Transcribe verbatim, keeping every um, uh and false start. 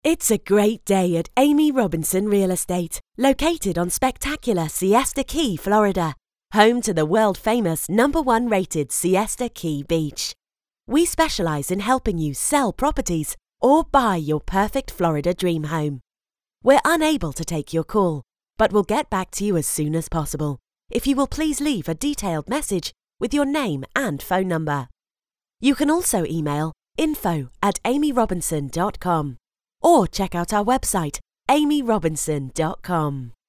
It's a great day at Amy Robinson Real Estate, located on spectacular Siesta Key, Florida, home to the world-famous number one rated Siesta Key Beach. We specialize in helping you sell properties or buy your perfect Florida dream home. We're unable to take your call, but we'll get back to you as soon as possible if you will please leave a detailed message with your name and phone number. You can also email info at amy robinson dot com or check out our website, amy robinson dot com.